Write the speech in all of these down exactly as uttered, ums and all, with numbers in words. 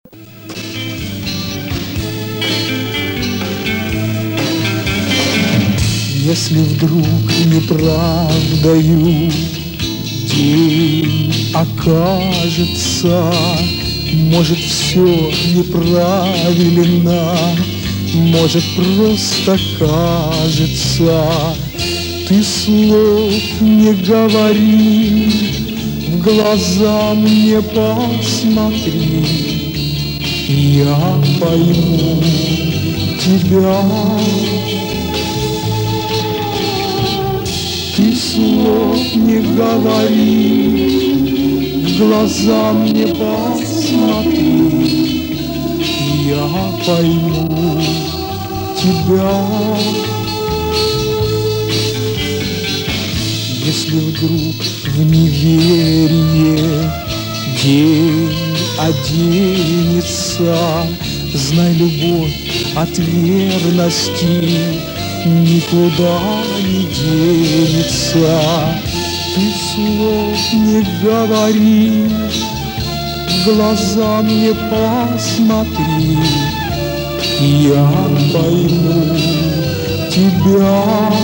Если вдруг неправдою день окажется, может, все неправильно, может, просто кажется. Ты слов не говори, в глаза мне посмотри, я пойму тебя. Ты слов не говори, в глаза мне посмотри, я пойму тебя. Если вдруг в неверие день оденется, знай, любовь от верности никуда не денется. Ты слов не говори, в глаза мне посмотри, я пойму тебя.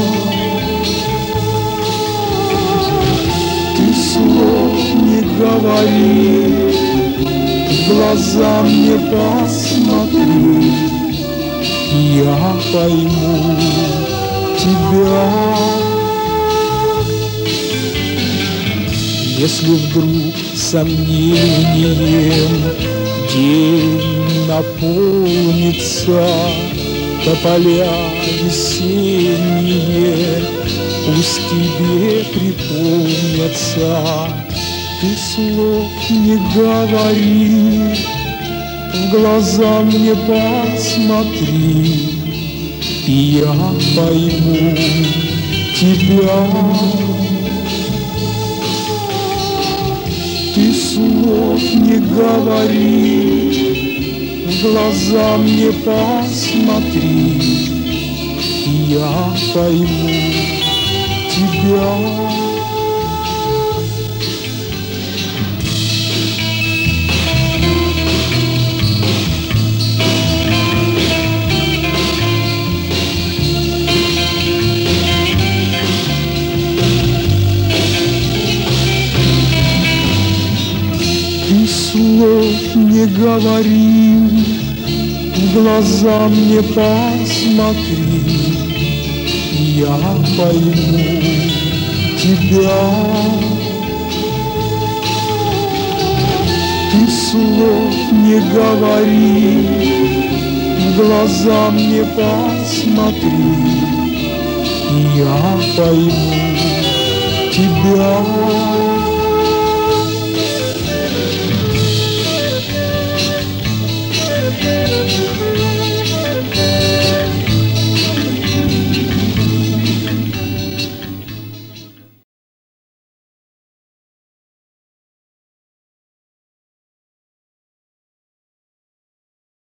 Ты слов не говори, в глаза мне посмотри, я пойму тебя. Если вдруг сомнением день наполнится, тополя весенние пусть тебе припомнятся. Ты слов не говори, в глаза мне посмотри, я пойму тебя. Ты слов не говори, в глаза мне посмотри, я пойму тебя. Ты слов не говори, в глаза мне посмотри, я пойму тебя. Ты слов не говори, в глаза мне посмотри, я пойму тебя. Thank you.